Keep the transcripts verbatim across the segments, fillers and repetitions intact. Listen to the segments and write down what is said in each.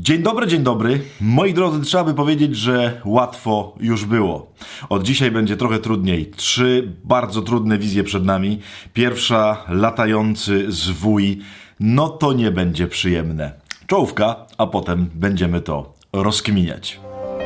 Dzień dobry, dzień dobry. Moi drodzy, trzeba by powiedzieć, że łatwo już było. Od dzisiaj będzie trochę trudniej. Trzy bardzo trudne wizje przed nami. Pierwsza, latający zwój. No to nie będzie przyjemne. Czołówka, a potem będziemy to rozkminiać.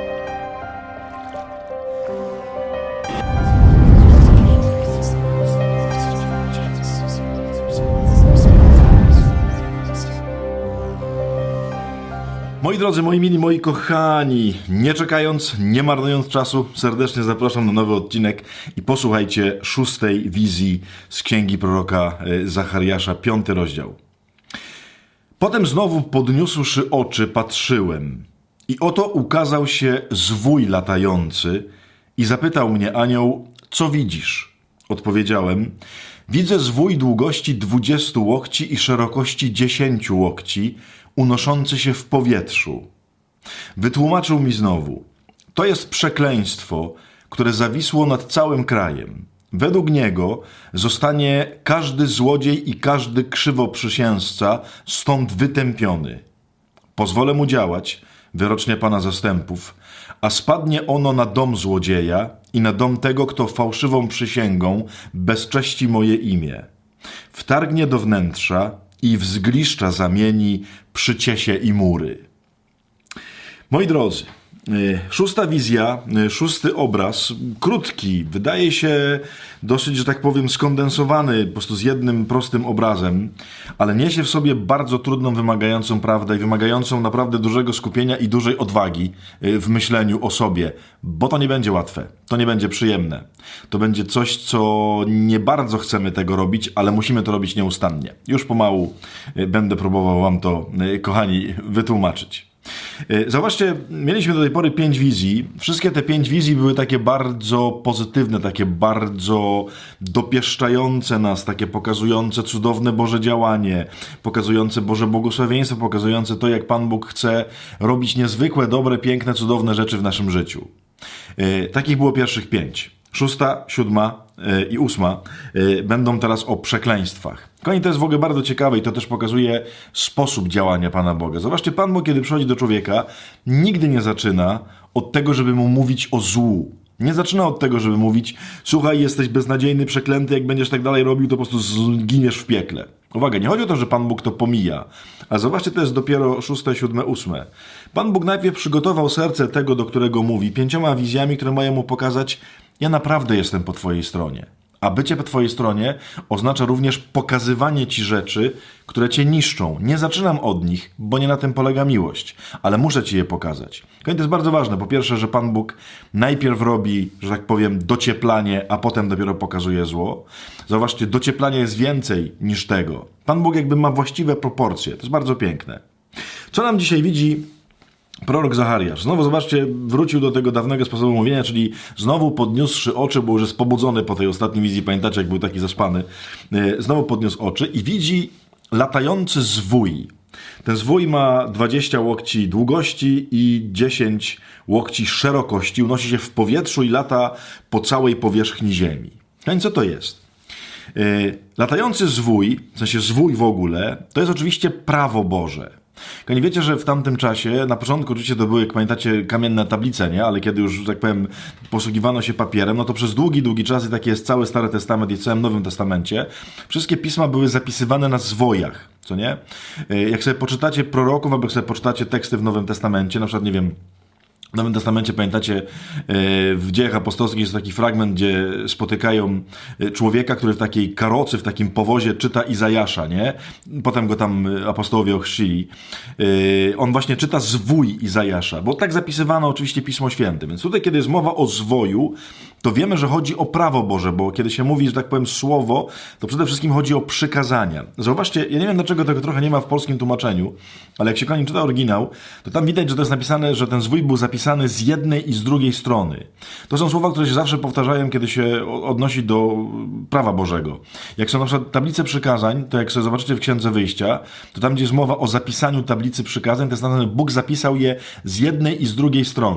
Moi drodzy, moi mili, moi kochani, nie czekając, nie marnując czasu, serdecznie zapraszam na nowy odcinek i posłuchajcie szóstej wizji z księgi proroka Zachariasza, piąty rozdział. Potem znowu podniósłszy oczy patrzyłem i oto ukazał się zwój latający i zapytał mnie anioł, co widzisz? Odpowiedziałem, widzę zwój długości dwudziestu łokci i szerokości dziesięciu łokci, unoszący się w powietrzu. Wytłumaczył mi znowu, to jest przekleństwo, które zawisło nad całym krajem. Według niego zostanie każdy złodziej i każdy krzywoprzysięzca stąd wytępiony. Pozwolę mu działać, wyrocznie Pana zastępów, a spadnie ono na dom złodzieja i na dom tego, kto fałszywą przysięgą bezcześci moje imię. Wtargnie do wnętrza i w zgliszcza zamieni przyciesie i mury. Moi drodzy, szósta wizja, szósty obraz, krótki, wydaje się dosyć, że tak powiem, skondensowany po prostu z jednym prostym obrazem, ale niesie w sobie bardzo trudną, wymagającą prawdę i wymagającą naprawdę dużego skupienia i dużej odwagi w myśleniu o sobie, bo to nie będzie łatwe, to nie będzie przyjemne. To będzie coś, co nie bardzo chcemy tego robić, ale musimy to robić nieustannie. Już pomału będę próbował wam to, kochani, wytłumaczyć. Zobaczcie, mieliśmy do tej pory pięć wizji. Wszystkie te pięć wizji były takie bardzo pozytywne, takie bardzo dopieszczające nas, takie pokazujące cudowne Boże działanie, pokazujące Boże błogosławieństwo, pokazujące to, jak Pan Bóg chce robić niezwykłe, dobre, piękne, cudowne rzeczy w naszym życiu. Takich było pierwszych pięć. Szósta, siódma i ósma będą teraz o przekleństwach. Kochani, to jest w ogóle bardzo ciekawe i to też pokazuje sposób działania Pana Boga. Zobaczcie, Pan Bóg, kiedy przychodzi do człowieka, nigdy nie zaczyna od tego, żeby mu mówić o złu. Nie zaczyna od tego, żeby mówić, słuchaj, jesteś beznadziejny, przeklęty, jak będziesz tak dalej robił, to po prostu zginiesz w piekle. Uwaga, nie chodzi o to, że Pan Bóg to pomija. A zobaczcie, to jest dopiero szóste, siódme, ósme. Pan Bóg najpierw przygotował serce tego, do którego mówi, pięcioma wizjami, które mają mu pokazać, ja naprawdę jestem po Twojej stronie. A bycie po Twojej stronie oznacza również pokazywanie Ci rzeczy, które Cię niszczą. Nie zaczynam od nich, bo nie na tym polega miłość, ale muszę Ci je pokazać. To jest bardzo ważne. Po pierwsze, że Pan Bóg najpierw robi, że tak powiem, docieplanie, a potem dopiero pokazuje zło. Zauważcie, docieplania jest więcej niż tego. Pan Bóg jakby ma właściwe proporcje. To jest bardzo piękne. Co nam dzisiaj widzi prorok Zachariasz? Znowu, zobaczcie, wrócił do tego dawnego sposobu mówienia, czyli znowu podniósłszy oczy, bo już jest pobudzony po tej ostatniej wizji, pamiętacie, jak był taki zaspany, znowu podniósł oczy i widzi latający zwój. Ten zwój ma dwadzieścia łokci długości i dziesięć łokci szerokości, unosi się w powietrzu i lata po całej powierzchni ziemi. No co to jest? Latający zwój, w sensie zwój w ogóle, to jest oczywiście prawo Boże. Nie wiecie, że w tamtym czasie, na początku oczywiście to były, jak pamiętacie, kamienne tablice, nie? Ale kiedy już, że tak powiem, posługiwano się papierem, no to przez długi, długi czas, i taki jest cały Stary Testament i w całym Nowym Testamencie, wszystkie pisma były zapisywane na zwojach, co nie? Jak sobie poczytacie proroków, albo jak sobie poczytacie teksty w Nowym Testamencie, na przykład, nie wiem, w Nowym Testamencie, pamiętacie, w Dziejach Apostolskich jest taki fragment, gdzie spotykają człowieka, który w takiej karocy, w takim powozie czyta Izajasza, nie? Potem go tam apostołowie ochrzcili. On właśnie czyta zwój Izajasza, bo tak zapisywano oczywiście Pismo Święte. Więc tutaj, kiedy jest mowa o zwoju, to wiemy, że chodzi o prawo Boże, bo kiedy się mówi, że tak powiem, słowo, to przede wszystkim chodzi o przykazania. Zauważcie, ja nie wiem, dlaczego tego trochę nie ma w polskim tłumaczeniu, ale jak się kochani czyta oryginał, to tam widać, że to jest napisane, że ten zwój był zapisany z jednej i z drugiej strony. To są słowa, które się zawsze powtarzają, kiedy się odnosi do prawa Bożego. Jak są na przykład tablice przykazań, to jak sobie zobaczycie w Księdze Wyjścia, to tam, gdzie jest mowa o zapisaniu tablicy przykazań, to jest napisane, Bóg zapisał je z jednej i z drugiej strony.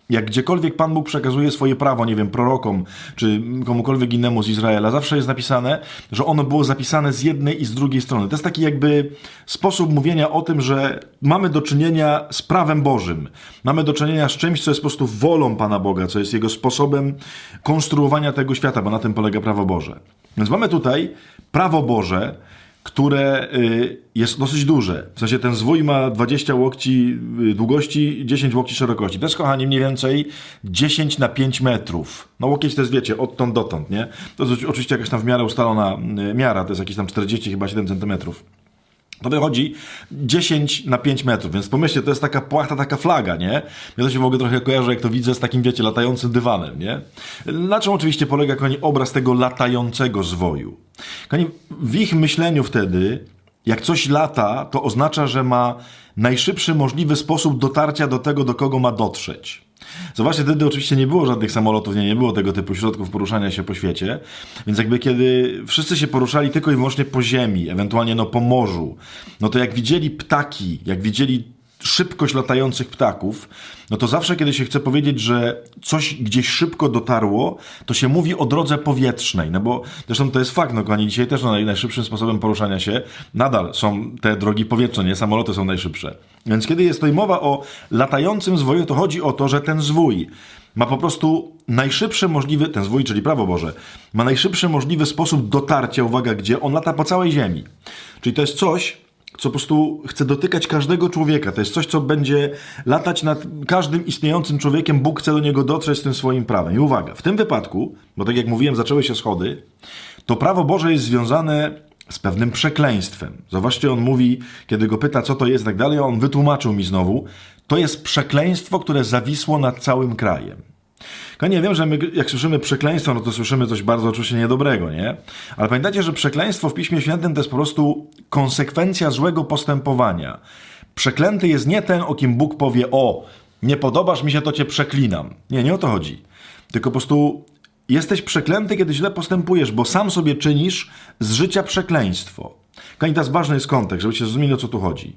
jak gdziekolwiek Pan Bóg przekazuje swoje prawo, nie wiem, prorokom, czy komukolwiek innemu z Izraela, zawsze jest napisane, że ono było zapisane z jednej i z drugiej strony. To jest taki jakby sposób mówienia o tym, że mamy do czynienia z prawem Bożym. Mamy do czynienia z czymś, co jest po prostu wolą Pana Boga, co jest Jego sposobem konstruowania tego świata, bo na tym polega prawo Boże. Więc mamy tutaj prawo Boże, które jest dosyć duże. W sensie ten zwój ma dwadzieścia łokci długości, dziesięć łokci szerokości. To jest, kochani, mniej więcej dziesięć na pięć metrów. No łokieć to jest, wiecie, odtąd dotąd, nie? To jest oczywiście jakaś tam w miarę ustalona miara, to jest jakieś tam czterdzieści, chyba siedem centymetrów. To wychodzi dziesięć na pięć metrów, więc pomyślcie, to jest taka płachta, taka flaga, nie? Ja to się w ogóle trochę kojarzę, jak to widzę, z takim, wiecie, latającym dywanem, nie? Na czym oczywiście polega, kochani, obraz tego latającego zwoju. Kochani, w ich myśleniu wtedy, jak coś lata, to oznacza, że ma najszybszy możliwy sposób dotarcia do tego, do kogo ma dotrzeć. Zobaczcie, wtedy oczywiście nie było żadnych samolotów, nie, nie było tego typu środków poruszania się po świecie, więc jakby kiedy wszyscy się poruszali tylko i wyłącznie po ziemi, ewentualnie no po morzu, no to jak widzieli ptaki, jak widzieli szybkość latających ptaków, no to zawsze, kiedy się chce powiedzieć, że coś gdzieś szybko dotarło, to się mówi o drodze powietrznej, no bo zresztą to jest fakt, no kochani, dzisiaj też no, najszybszym sposobem poruszania się nadal są te drogi powietrzne, nie? Samoloty są najszybsze. Więc kiedy jest tutaj mowa o latającym zwoju, to chodzi o to, że ten zwój ma po prostu najszybszy możliwy, ten zwój, czyli prawo Boże, ma najszybszy możliwy sposób dotarcia, uwaga, gdzie on lata po całej ziemi. Czyli to jest coś, co po prostu chce dotykać każdego człowieka. To jest coś, co będzie latać nad każdym istniejącym człowiekiem. Bóg chce do niego dotrzeć z tym swoim prawem. I uwaga, w tym wypadku, bo tak jak mówiłem, zaczęły się schody, to prawo Boże jest związane z pewnym przekleństwem. Zobaczcie, on mówi, kiedy go pyta, co to jest i tak dalej, on wytłumaczył mi znowu, to jest przekleństwo, które zawisło nad całym krajem. Ja nie wiem, że my, jak słyszymy przekleństwo, no to słyszymy coś bardzo oczywiście niedobrego, nie? Ale pamiętajcie, że przekleństwo w Piśmie Świętym to jest po prostu konsekwencja złego postępowania. Przeklęty jest nie ten, o kim Bóg powie, o, nie podobasz mi się, to cię przeklinam. Nie, nie o to chodzi. Tylko po prostu jesteś przeklęty, kiedy źle postępujesz, bo sam sobie czynisz z życia przekleństwo. Kochani, teraz ważny jest kontekst, żebyście zrozumieli, o co tu chodzi.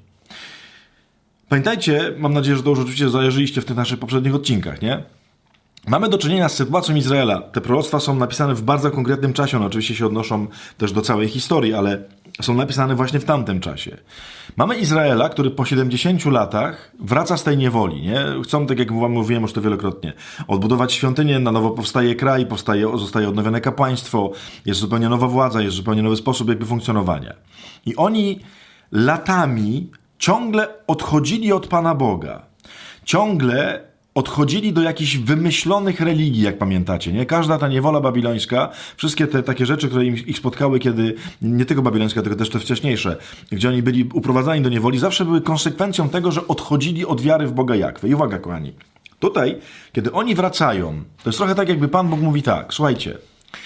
Pamiętajcie, mam nadzieję, że to już oczywiście zajarzyliście w tych naszych poprzednich odcinkach, nie? Mamy do czynienia z sytuacją Izraela. Te proroctwa są napisane w bardzo konkretnym czasie. One oczywiście się odnoszą też do całej historii, ale są napisane właśnie w tamtym czasie. Mamy Izraela, który po siedemdziesięciu latach wraca z tej niewoli. Nie? Chcą, tak jak wam mówiłem już to wielokrotnie, odbudować świątynię, na nowo powstaje kraj, powstaje, zostaje odnowione kapłaństwo, jest zupełnie nowa władza, jest zupełnie nowy sposób jakby funkcjonowania. I oni latami ciągle odchodzili od Pana Boga. Ciągle odchodzili do jakichś wymyślonych religii, jak pamiętacie, nie? Każda ta niewola babilońska, wszystkie te takie rzeczy, które im, ich spotkały, kiedy, nie tylko babilońska, tylko też te wcześniejsze, gdzie oni byli uprowadzani do niewoli, zawsze były konsekwencją tego, że odchodzili od wiary w Boga Jahwe. I uwaga, kochani, tutaj, kiedy oni wracają, to jest trochę tak, jakby Pan Bóg mówi tak, słuchajcie,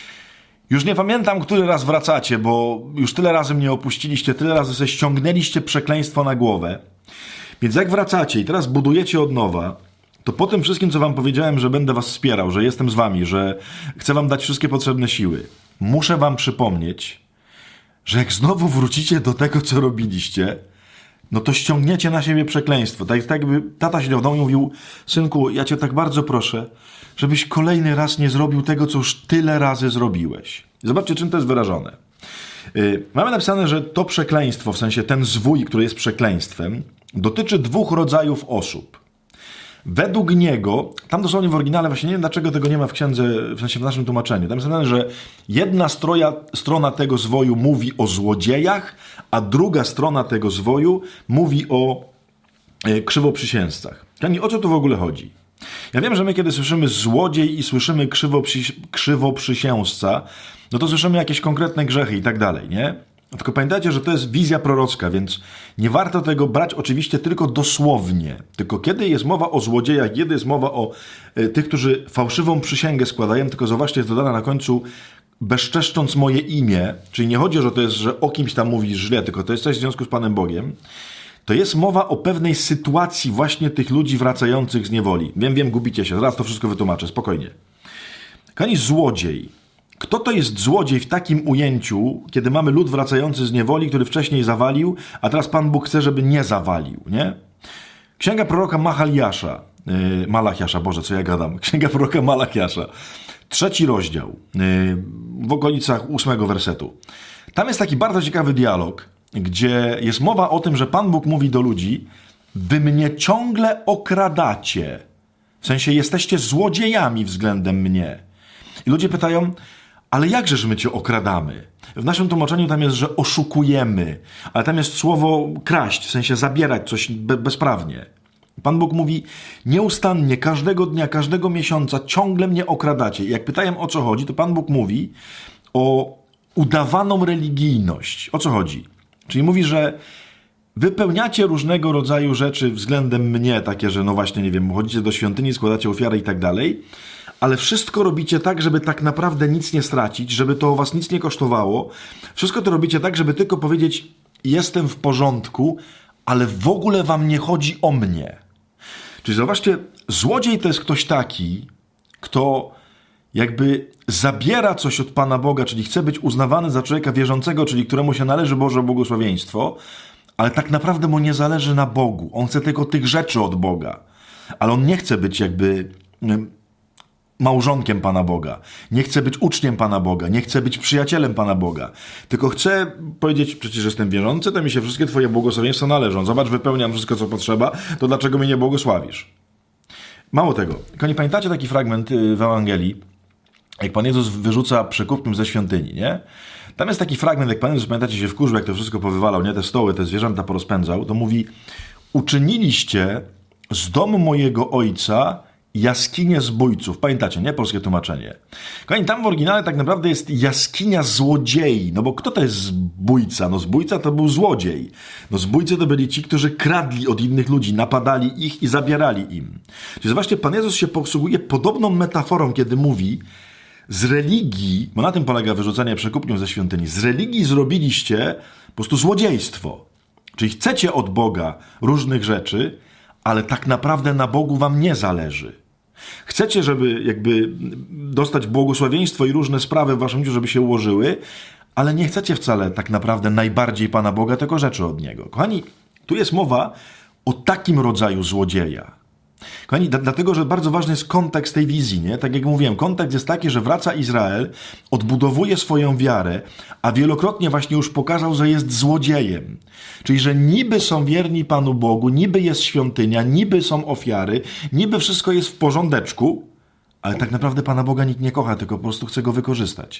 już nie pamiętam, który raz wracacie, bo już tyle razy mnie opuściliście, tyle razy sobie ściągnęliście przekleństwo na głowę, więc jak wracacie i teraz budujecie od nowa, to po tym wszystkim, co wam powiedziałem, że będę was wspierał, że jestem z wami, że chcę wam dać wszystkie potrzebne siły, muszę wam przypomnieć, że jak znowu wrócicie do tego, co robiliście, no to ściągniecie na siebie przekleństwo. Tak, tak jakby tata siedział w domu i mówił, synku, ja cię tak bardzo proszę, żebyś kolejny raz nie zrobił tego, co już tyle razy zrobiłeś. Zobaczcie, czym to jest wyrażone. Yy, mamy napisane, że to przekleństwo, w sensie ten zwój, który jest przekleństwem, dotyczy dwóch rodzajów osób. Według niego, tam dosłownie w oryginale, właśnie nie wiem dlaczego tego nie ma w księdze, w sensie w naszym tłumaczeniu, tam jest napisane, że jedna stroja, strona tego zwoju mówi o złodziejach, a druga strona tego zwoju mówi o e, krzywoprzysięzcach. Czyli o co tu w ogóle chodzi? Ja wiem, że my kiedy słyszymy złodziej i słyszymy krzywoprzy, krzywoprzysięzca, no to słyszymy jakieś konkretne grzechy i tak dalej, nie? Tylko pamiętajcie, że to jest wizja prorocka, więc nie warto tego brać oczywiście tylko dosłownie. Tylko kiedy jest mowa o złodziejach, kiedy jest mowa o y, tych, którzy fałszywą przysięgę składają, tylko zobaczcie, jest dodane na końcu bezczeszcząc moje imię, czyli nie chodzi o to, że to jest, że o kimś tam mówisz źle, tylko to jest coś w związku z Panem Bogiem, to jest mowa o pewnej sytuacji właśnie tych ludzi wracających z niewoli. Wiem, wiem, gubicie się, zaraz to wszystko wytłumaczę, spokojnie. Kochani, złodziej. Kto to jest złodziej w takim ujęciu, kiedy mamy lud wracający z niewoli, który wcześniej zawalił, a teraz Pan Bóg chce, żeby nie zawalił, nie? Księga proroka Machaliasza, yy, Malachiasza, Boże, co ja gadam, księga proroka Malachiasza, trzeci rozdział, yy, w okolicach ósmego wersetu. Tam jest taki bardzo ciekawy dialog, gdzie jest mowa o tym, że Pan Bóg mówi do ludzi: wy mnie ciągle okradacie. W sensie jesteście złodziejami względem mnie. I ludzie pytają: ale jakżeż my cię okradamy? W naszym tłumaczeniu tam jest, że oszukujemy, ale tam jest słowo kraść, w sensie zabierać coś be- bezprawnie. Pan Bóg mówi: nieustannie, każdego dnia, każdego miesiąca ciągle mnie okradacie. I jak pytają, o co chodzi, to Pan Bóg mówi o udawaną religijność. O co chodzi? Czyli mówi, że wypełniacie różnego rodzaju rzeczy względem mnie, takie, że no właśnie, nie wiem, chodzicie do świątyni, składacie ofiary i tak dalej, ale wszystko robicie tak, żeby tak naprawdę nic nie stracić, żeby to was nic nie kosztowało. Wszystko to robicie tak, żeby tylko powiedzieć: jestem w porządku, ale w ogóle wam nie chodzi o mnie. Czyli zobaczcie, złodziej to jest ktoś taki, kto jakby zabiera coś od Pana Boga, czyli chce być uznawany za człowieka wierzącego, czyli któremu się należy Boże błogosławieństwo, ale tak naprawdę mu nie zależy na Bogu. On chce tylko tych rzeczy od Boga. Ale on nie chce być jakby małżonkiem Pana Boga. Nie chce być uczniem Pana Boga. Nie chce być przyjacielem Pana Boga. Tylko chce powiedzieć: przecież jestem wierzący, to mi się wszystkie Twoje błogosławieństwa należą. Zobacz, wypełniam wszystko, co potrzeba, to dlaczego mnie nie błogosławisz? Mało tego. Tylko nie pamiętacie taki fragment w Ewangelii, jak Pan Jezus wyrzuca przekupniów ze świątyni, nie? Tam jest taki fragment, jak Pan Jezus, pamiętacie, się wkurzył, jak to wszystko powywalał, nie? Te stoły, te zwierzęta porozpędzał, to mówi: uczyniliście z domu mojego ojca jaskinię zbójców. Pamiętacie, nie? Polskie tłumaczenie. Kochani, tam w oryginale tak naprawdę jest jaskinia złodziei. No bo kto to jest zbójca? No zbójca to był złodziej. No zbójcy to byli ci, którzy kradli od innych ludzi, napadali ich i zabierali im. Czyli zobaczcie, Pan Jezus się posługuje podobną metaforą, kiedy mówi: z religii, bo na tym polega wyrzucanie przekupniów ze świątyni, z religii zrobiliście po prostu złodziejstwo. Czyli chcecie od Boga różnych rzeczy, ale tak naprawdę na Bogu wam nie zależy. Chcecie, żeby jakby dostać błogosławieństwo i różne sprawy w waszym życiu, żeby się ułożyły, ale nie chcecie wcale tak naprawdę najbardziej Pana Boga, tylko rzeczy od Niego. Kochani, tu jest mowa o takim rodzaju złodzieja. Kochani, dlatego, że bardzo ważny jest kontekst tej wizji, nie? Tak jak mówiłem, kontekst jest taki, że wraca Izrael, odbudowuje swoją wiarę, a wielokrotnie właśnie już pokazał, że jest złodziejem. Czyli, że niby są wierni Panu Bogu, niby jest świątynia, niby są ofiary, niby wszystko jest w porządeczku, ale tak naprawdę Pana Boga nikt nie kocha, tylko po prostu chce Go wykorzystać.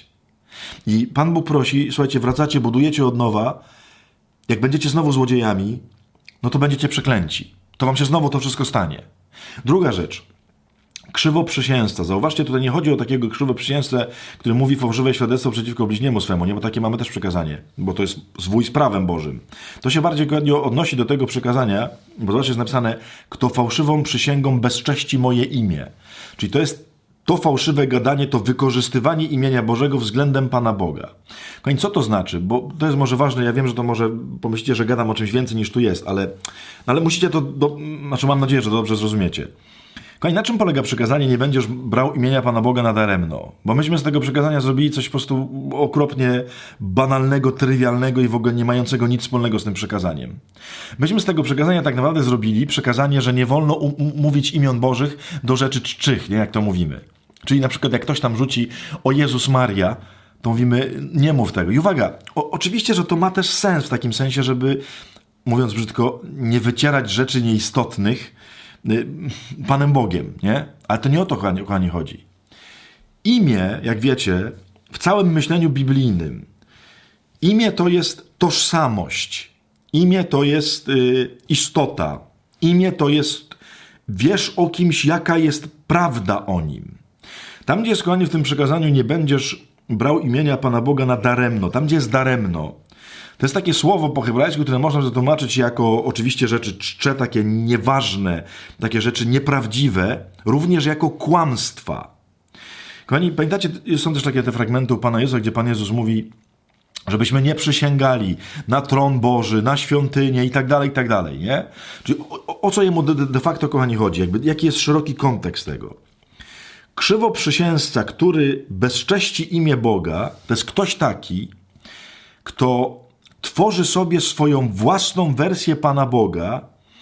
I Pan Bóg prosi: słuchajcie, wracacie, budujecie od nowa, jak będziecie znowu złodziejami, no to będziecie przeklęci. To wam się znowu to wszystko stanie. Druga rzecz. Krzywoprzysięzca. Zauważcie, tutaj nie chodzi o takiego krzywoprzysięzcę, który mówi fałszywe świadectwo przeciwko bliźniemu swemu, nie? Bo takie mamy też przykazanie, bo to jest zwój z prawem Bożym. To się bardziej odnosi do tego przykazania, bo zobaczcie, jest napisane: kto fałszywą przysięgą bezcześci moje imię. Czyli to jest to fałszywe gadanie, to wykorzystywanie imienia Bożego względem Pana Boga. Kochani, co to znaczy? Bo to jest może ważne, ja wiem, że to może pomyślicie, że gadam o czymś więcej niż tu jest, ale, ale musicie to, do, znaczy mam nadzieję, że to dobrze zrozumiecie. Kochani, na czym polega przykazanie: nie będziesz brał imienia Pana Boga nadaremno? Bo myśmy z tego przykazania zrobili coś po prostu okropnie banalnego, trywialnego i w ogóle nie mającego nic wspólnego z tym przykazaniem. Myśmy z tego przykazania tak naprawdę zrobili przykazanie, że nie wolno um- mówić imion Bożych do rzeczy czczych, nie? Jak to mówimy. Czyli na przykład jak ktoś tam rzuci: o Jezus Maria, to mówimy: nie mów tego. I uwaga, o, oczywiście, że to ma też sens w takim sensie, żeby, mówiąc brzydko, nie wycierać rzeczy nieistotnych y, Panem Bogiem, nie? Ale to nie o to, kochani, kochani, chodzi. Imię, jak wiecie, w całym myśleniu biblijnym, imię to jest tożsamość. Imię to jest y, istota. Imię to jest: wiesz o kimś, jaka jest prawda o nim. Tam, gdzie jest, kochani, w tym przykazaniu: nie będziesz brał imienia Pana Boga nadaremno. Tam, gdzie jest daremno, to jest takie słowo po hebrajsku, które można zatłumaczyć jako oczywiście rzeczy czcze, takie nieważne, takie rzeczy nieprawdziwe, również jako kłamstwa. Kochani, pamiętacie, są też takie te fragmenty u Pana Jezusa, gdzie Pan Jezus mówi, żebyśmy nie przysięgali na tron Boży, na świątynię i tak dalej, i tak dalej, nie? Czyli o, o co jemu de, de facto, kochani, chodzi? Jakby, jaki jest szeroki kontekst tego? Krzywoprzysięzca, który bezcześci imię Boga, to jest ktoś taki, kto tworzy sobie swoją własną wersję Pana Boga,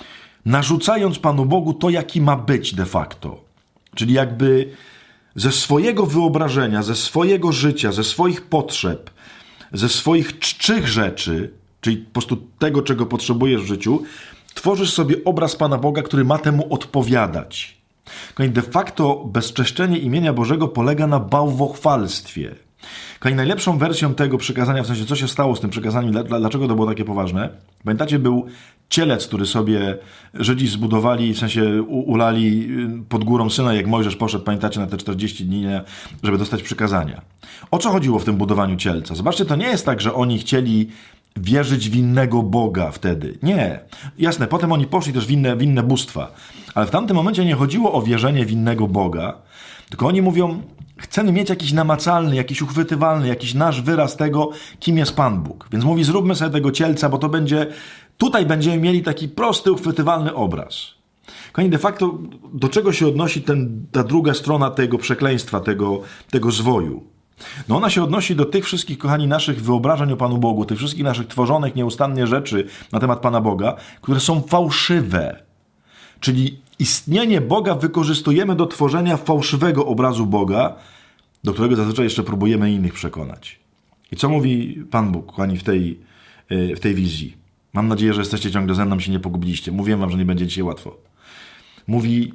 narzucając Panu Bogu to, jaki ma być de facto. Czyli jakby ze swojego wyobrażenia, ze swojego życia, ze swoich potrzeb, ze swoich czczych rzeczy, czyli po prostu tego, czego potrzebujesz w życiu, tworzysz sobie obraz Pana Boga, który ma temu odpowiadać. De facto bezczeszczenie imienia Bożego polega na bałwochwalstwie. Najlepszą wersją tego przykazania, w sensie co się stało z tym przykazaniem, dlaczego to było takie poważne, pamiętacie, był cielec, który sobie Żydzi zbudowali, w sensie ulali pod górą Synaj, jak Mojżesz poszedł, pamiętacie, na te czterdzieści dni, żeby dostać przykazania. O co chodziło w tym budowaniu cielca? Zobaczcie, to nie jest tak, że oni chcieli wierzyć w innego Boga wtedy. Nie. Jasne, potem oni poszli też w inne, w inne bóstwa. Ale w tamtym momencie nie chodziło o wierzenie w innego Boga, tylko oni mówią, chcemy mieć jakiś namacalny, jakiś uchwytywalny, jakiś nasz wyraz tego, kim jest Pan Bóg. Więc mówi, zróbmy sobie tego cielca, bo to będzie, tutaj będziemy mieli taki prosty, uchwytywalny obraz. Kochani, de facto do czego się odnosi ten, ta druga strona tego przekleństwa, tego, tego zwoju? No ona się odnosi do tych wszystkich, kochani, naszych wyobrażeń o Panu Bogu, tych wszystkich naszych tworzonych nieustannie rzeczy na temat Pana Boga, które są fałszywe. Czyli istnienie Boga wykorzystujemy do tworzenia fałszywego obrazu Boga, do którego zazwyczaj jeszcze próbujemy innych przekonać. I co mówi Pan Bóg, kochani, w tej, w tej wizji? Mam nadzieję, że jesteście ciągle ze mną, się nie pogubiliście. Mówiłem wam, że nie będzie dzisiaj łatwo. Mówi,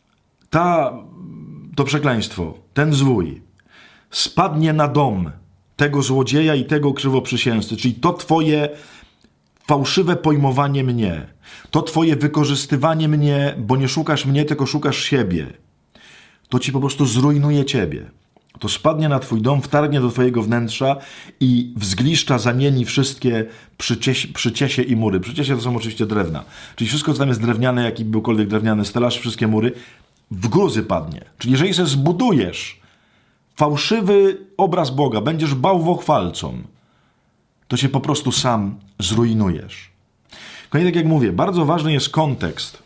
ta, to przekleństwo, ten zwój spadnie na dom tego złodzieja i tego krzywoprzysięzcy, czyli to twoje fałszywe pojmowanie mnie, to twoje wykorzystywanie mnie, bo nie szukasz mnie, tylko szukasz siebie. To ci po prostu zrujnuje ciebie. To spadnie na twój dom, wtargnie do twojego wnętrza i w zgliszcza zamieni wszystkie przyciesie, przyciesie i mury. Przyciesie to są oczywiście drewna. Czyli wszystko, co tam jest drewniane, jaki byłkolwiek drewniany stelaż, wszystkie mury, w gruzy padnie. Czyli jeżeli sobie zbudujesz fałszywy obraz Boga, będziesz bałwochwalcą, to się po prostu sam zrujnujesz. Kochani, tak jak mówię, bardzo ważny jest kontekst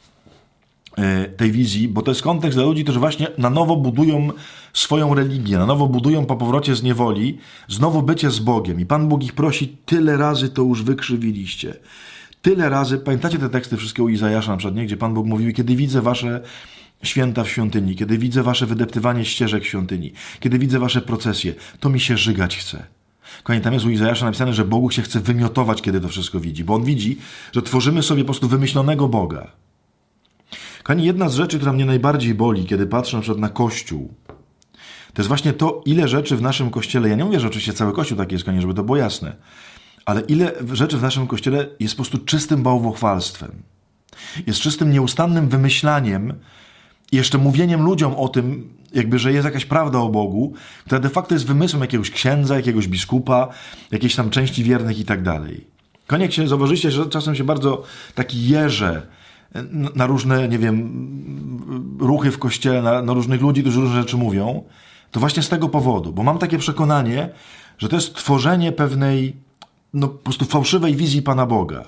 tej wizji, bo to jest kontekst dla ludzi, którzy właśnie na nowo budują swoją religię, na nowo budują po powrocie z niewoli, znowu bycie z Bogiem. I Pan Bóg ich prosi, tyle razy to już wykrzywiliście. Tyle razy, pamiętacie te teksty wszystkie u Izajasza na przykład, nie? Gdzie Pan Bóg mówił, kiedy widzę wasze święta w świątyni, kiedy widzę wasze wydeptywanie ścieżek w świątyni, kiedy widzę wasze procesje, to mi się żygać chce. Kochani, tam jest u Izajasza napisane, że Bogu się chce wymiotować, kiedy to wszystko widzi, bo On widzi, że tworzymy sobie po prostu wymyślonego Boga. Kochani, jedna z rzeczy, która mnie najbardziej boli, kiedy patrzę na przykład na Kościół, to jest właśnie to, ile rzeczy w naszym Kościele, ja nie mówię, że oczywiście cały Kościół taki jest, kochani, żeby to było jasne, ale ile rzeczy w naszym Kościele jest po prostu czystym bałwochwalstwem. Jest czystym, nieustannym wymyślaniem i jeszcze mówieniem ludziom o tym, jakby, że jest jakaś prawda o Bogu, która de facto jest wymysłem jakiegoś księdza, jakiegoś biskupa, jakiejś tam części wiernych i tak dalej. Koniecznie zauważyliście, że czasem się bardzo taki jeże na różne, nie wiem, ruchy w Kościele, na, na różnych ludzi, którzy różne rzeczy mówią, to właśnie z tego powodu, bo mam takie przekonanie, że to jest tworzenie pewnej, no po prostu fałszywej wizji Pana Boga.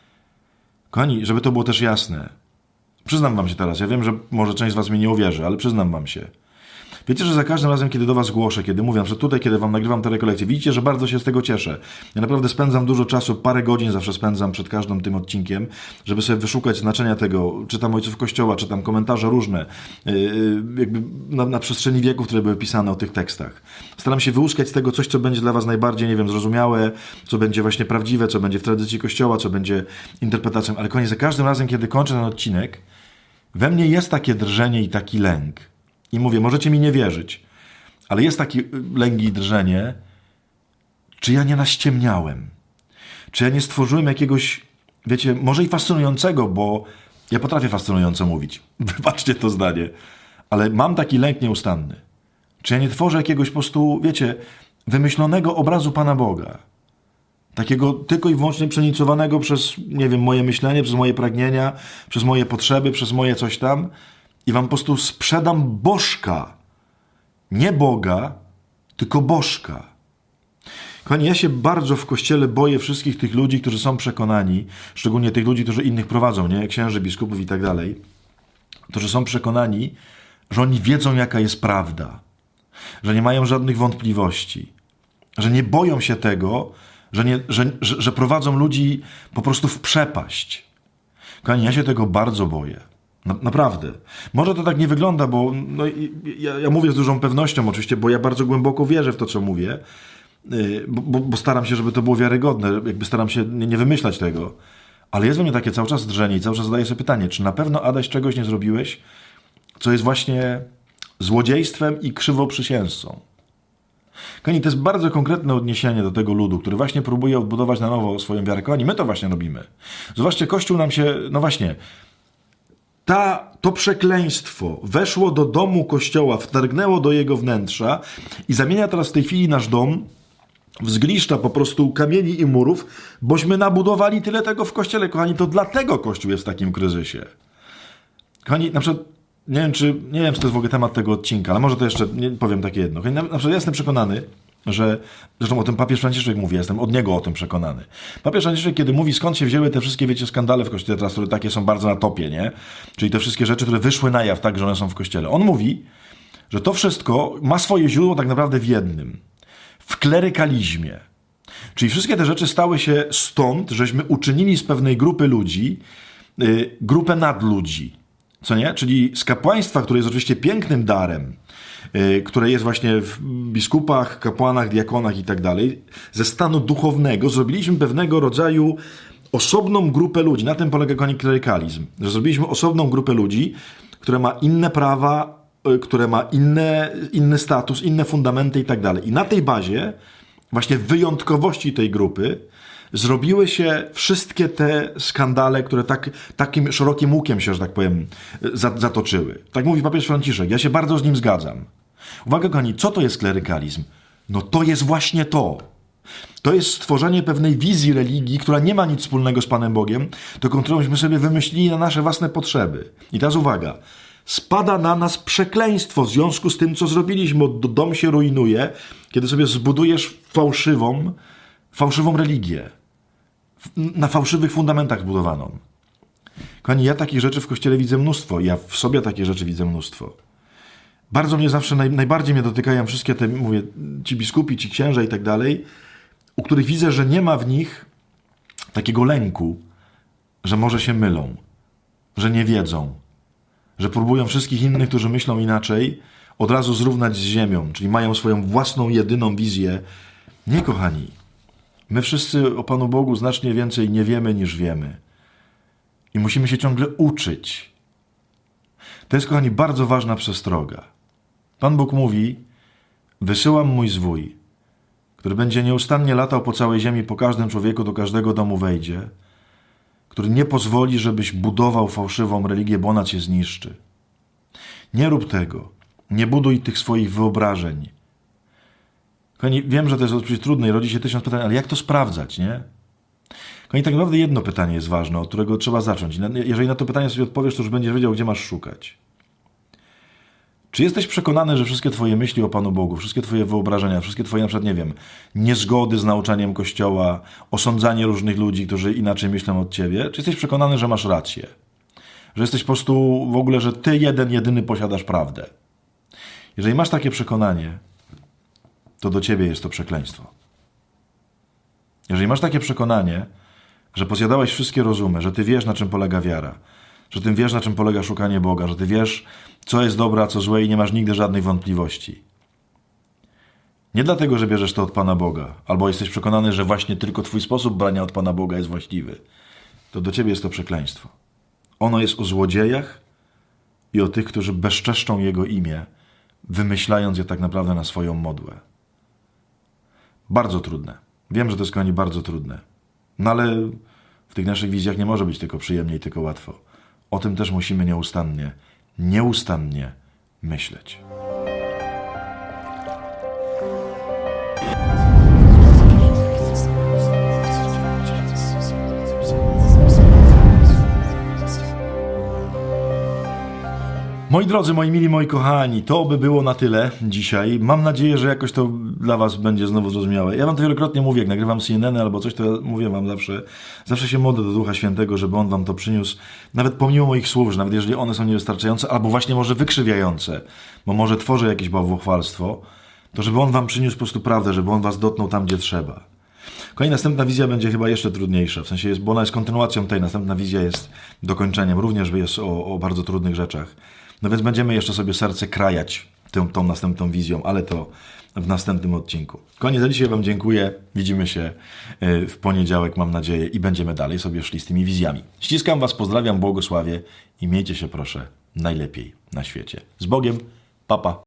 Kochani, żeby to było też jasne, przyznam wam się teraz, ja wiem, że może część z was mi nie uwierzy, ale przyznam wam się. Wiecie, że za każdym razem, kiedy do was głoszę, kiedy mówię, że tutaj, kiedy wam nagrywam te rekolekcje, widzicie, że bardzo się z tego cieszę. Ja naprawdę spędzam dużo czasu, parę godzin zawsze spędzam przed każdym tym odcinkiem, żeby sobie wyszukać znaczenia tego. Czytam ojców Kościoła, czytam komentarze różne, yy, jakby na, na przestrzeni wieków, które były pisane o tych tekstach. Staram się wyłuskać z tego coś, co będzie dla was najbardziej, nie wiem, zrozumiałe, co będzie właśnie prawdziwe, co będzie w tradycji Kościoła, co będzie interpretacją. Ale koniec, za każdym razem, kiedy kończę ten odcinek, we mnie jest takie drżenie i taki lęk. I mówię, możecie mi nie wierzyć, ale jest taki lęk i drżenie, czy ja nie naściemniałem, czy ja nie stworzyłem jakiegoś, wiecie, może i fascynującego, bo ja potrafię fascynująco mówić, wybaczcie to zdanie, ale mam taki lęk nieustanny. Czy ja nie tworzę jakiegoś po prostu, wiecie, wymyślonego obrazu Pana Boga, takiego tylko i wyłącznie przenicowanego przez, nie wiem, moje myślenie, przez moje pragnienia, przez moje potrzeby, przez moje coś tam, i wam po prostu sprzedam bożka. Nie Boga, tylko bożka. Kochani, ja się bardzo w Kościele boję wszystkich tych ludzi, którzy są przekonani, szczególnie tych ludzi, którzy innych prowadzą, nie? Księży, biskupów i tak dalej, którzy są przekonani, że oni wiedzą, jaka jest prawda, że nie mają żadnych wątpliwości, że nie boją się tego, że, nie, że, że, że prowadzą ludzi po prostu w przepaść. Kochani, ja się tego bardzo boję. Na, naprawdę. Może to tak nie wygląda, bo no, ja, ja mówię z dużą pewnością oczywiście, bo ja bardzo głęboko wierzę w to, co mówię, yy, bo, bo staram się, żeby to było wiarygodne, jakby staram się nie, nie wymyślać tego. Ale jest we mnie takie cały czas drżenie i cały czas zadaję sobie pytanie, czy na pewno, Adaś, czegoś nie zrobiłeś, co jest właśnie złodziejstwem i krzywoprzysięzcą. Kochani, to jest bardzo konkretne odniesienie do tego ludu, który właśnie próbuje odbudować na nowo swoją wiarę. Kochani, my to właśnie robimy. Zobaczcie, Kościół nam się, no właśnie, ta, to przekleństwo weszło do domu Kościoła, wtargnęło do jego wnętrza i zamienia teraz w tej chwili nasz dom w zgliszcza po prostu kamieni i murów, bośmy nabudowali tyle tego w Kościele. Kochani, to dlatego Kościół jest w takim kryzysie. Kochani, na przykład, nie wiem, czy, nie wiem, czy to jest w ogóle temat tego odcinka, ale może to jeszcze nie, powiem takie jedno. Kochani, na, na przykład ja jestem przekonany, że, zresztą o tym papież Franciszek mówi, jestem od niego o tym przekonany. Papież Franciszek, kiedy mówi, skąd się wzięły te wszystkie, wiecie, skandale w Kościele teraz, które takie są bardzo na topie, nie? Czyli te wszystkie rzeczy, które wyszły na jaw, tak, że one są w Kościele. On mówi, że to wszystko ma swoje źródło tak naprawdę w jednym. W klerykalizmie. Czyli wszystkie te rzeczy stały się stąd, żeśmy uczynili z pewnej grupy ludzi yy, grupę nadludzi. Co nie? Czyli z kapłaństwa, które jest oczywiście pięknym darem, yy, które jest właśnie w biskupach, kapłanach, diakonach i tak dalej, ze stanu duchownego zrobiliśmy pewnego rodzaju osobną grupę ludzi. Na tym polega, kochani, klerykalizm. Że zrobiliśmy osobną grupę ludzi, która ma inne prawa, które ma inne, inny status, inne fundamenty i tak dalej. I na tej bazie, właśnie wyjątkowości tej grupy, zrobiły się wszystkie te skandale, które tak, takim szerokim łukiem się, że tak powiem, zatoczyły. Tak mówi papież Franciszek. Ja się bardzo z nim zgadzam. Uwaga, kochani, co to jest klerykalizm? No to jest właśnie to. To jest stworzenie pewnej wizji religii, która nie ma nic wspólnego z Panem Bogiem, tylko którą myśmy sobie wymyślili na nasze własne potrzeby. I teraz uwaga. Spada na nas przekleństwo w związku z tym, co zrobiliśmy. Dom się rujnuje, kiedy sobie zbudujesz fałszywą, fałszywą religię. Na fałszywych fundamentach budowaną. Kochani, ja takich rzeczy w Kościele widzę mnóstwo. Ja w sobie takie rzeczy widzę mnóstwo. Bardzo mnie zawsze, naj, najbardziej mnie dotykają wszystkie te, mówię, ci biskupi, ci księża i tak dalej, u których widzę, że nie ma w nich takiego lęku, że może się mylą, że nie wiedzą, że próbują wszystkich innych, którzy myślą inaczej, od razu zrównać z ziemią, czyli mają swoją własną, jedyną wizję. Nie, kochani. My wszyscy o Panu Bogu znacznie więcej nie wiemy, niż wiemy. I musimy się ciągle uczyć. To jest, kochani, bardzo ważna przestroga. Pan Bóg mówi, wysyłam mój zwój, który będzie nieustannie latał po całej ziemi, po każdym człowieku, do każdego domu wejdzie, który nie pozwoli, żebyś budował fałszywą religię, bo ona cię zniszczy. Nie rób tego. Nie buduj tych swoich wyobrażeń. Kochani, wiem, że to jest oczywiście trudne i rodzi się tysiąc pytań, ale jak to sprawdzać, nie? Kochani, tak naprawdę jedno pytanie jest ważne, od którego trzeba zacząć. Jeżeli na to pytanie sobie odpowiesz, to już będziesz wiedział, gdzie masz szukać. Czy jesteś przekonany, że wszystkie twoje myśli o Panu Bogu, wszystkie twoje wyobrażenia, wszystkie twoje, na przykład, nie wiem, niezgody z nauczaniem Kościoła, osądzanie różnych ludzi, którzy inaczej myślą od ciebie, czy jesteś przekonany, że masz rację? Że jesteś po prostu w ogóle, że ty jeden, jedyny posiadasz prawdę? Jeżeli masz takie przekonanie, to do ciebie jest to przekleństwo. Jeżeli masz takie przekonanie, że pozjadałeś wszystkie rozumy, że ty wiesz, na czym polega wiara, że ty wiesz, na czym polega szukanie Boga, że ty wiesz, co jest dobre, a co złe i nie masz nigdy żadnej wątpliwości. Nie dlatego, że bierzesz to od Pana Boga, albo jesteś przekonany, że właśnie tylko twój sposób brania od Pana Boga jest właściwy, to do ciebie jest to przekleństwo. Ono jest o złodziejach i o tych, którzy bezczeszczą Jego imię, wymyślając je tak naprawdę na swoją modłę. Bardzo trudne. Wiem, że to jest, kochani, bardzo trudne. No ale w tych naszych wizjach nie może być tylko przyjemnie i tylko łatwo. O tym też musimy nieustannie, nieustannie myśleć. Moi drodzy, moi mili, moi kochani, to by było na tyle dzisiaj. Mam nadzieję, że jakoś to dla was będzie znowu zrozumiałe. Ja wam to wielokrotnie mówię, jak nagrywam C N N albo coś, to ja mówię wam zawsze, zawsze się modlę do Ducha Świętego, żeby On wam to przyniósł, nawet pomimo moich słów, że nawet jeżeli one są niewystarczające, albo właśnie może wykrzywiające, bo może tworzę jakieś bałwochwalstwo, to żeby On wam przyniósł po prostu prawdę, żeby On was dotknął tam, gdzie trzeba. Kolej następna wizja będzie chyba jeszcze trudniejsza, w sensie jest, bo ona jest kontynuacją tej, następna wizja jest dokończeniem, również jest o, o bardzo trudnych rzeczach. No więc będziemy jeszcze sobie serce krajać tą, tą następną wizją, ale to w następnym odcinku. Koniec, za dzisiaj Wam dziękuję. Widzimy się w poniedziałek, mam nadzieję, i będziemy dalej sobie szli z tymi wizjami. Ściskam Was, pozdrawiam, błogosławię i miejcie się proszę najlepiej na świecie. Z Bogiem, papa. Pa.